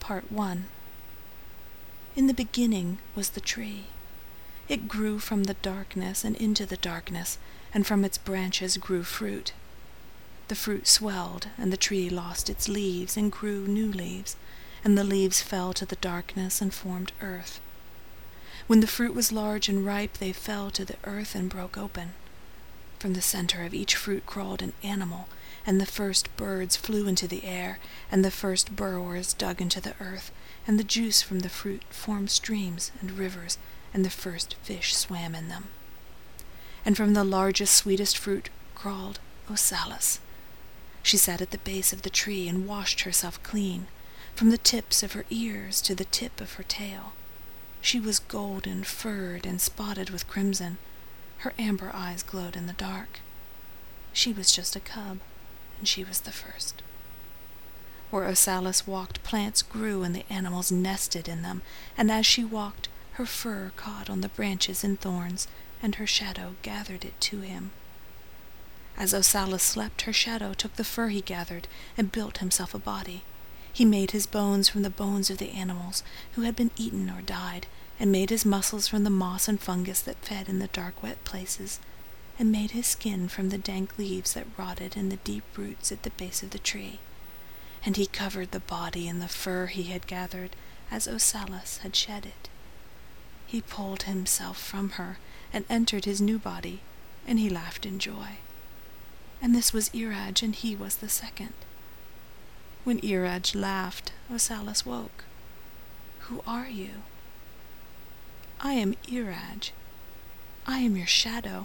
Part 1. In the beginning was the tree. It grew from the darkness and into the darkness, and from its branches grew fruit. The fruit swelled, and the tree lost its leaves and grew new leaves, and the leaves fell to the darkness and formed earth. When the fruit was large and ripe, they fell to the earth and broke open. From the center of each fruit crawled an animal, and the first birds flew into the air, and the first burrowers dug into the earth, and the juice from the fruit formed streams and rivers, and the first fish swam in them. And from the largest, sweetest fruit crawled Osalus. She sat at the base of the tree and washed herself clean, from the tips of her ears to the tip of her tail. She was golden, furred, and spotted with crimson. Her amber eyes glowed in the dark. She was just a cub, and she was the first. Where Osalus walked, plants grew, and the animals nested in them, and as she walked, her fur caught on the branches and thorns, and her shadow gathered it to him. As Osalus slept, her shadow took the fur he gathered and built himself a body. He made his bones from the bones of the animals who had been eaten or died, and made his muscles from the moss and fungus that fed in the dark, wet places, and made his skin from the dank leaves that rotted in the deep roots at the base of the tree. And he covered the body in the fur he had gathered, as Osalus had shed it. He pulled himself from her and entered his new body, and he laughed in joy. And this was Iraj, and he was the second. When Iraj laughed, Osalus woke. "Who are you?" "I am Iraj. I am your shadow."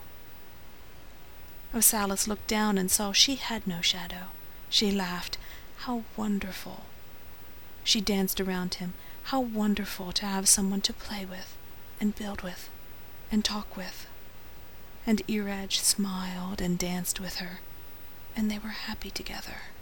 Osalus looked down and saw she had no shadow. She laughed. How wonderful! She danced around him. How wonderful to have someone to play with, and build with, and talk with. And Iraj smiled and danced with her, and they were happy together.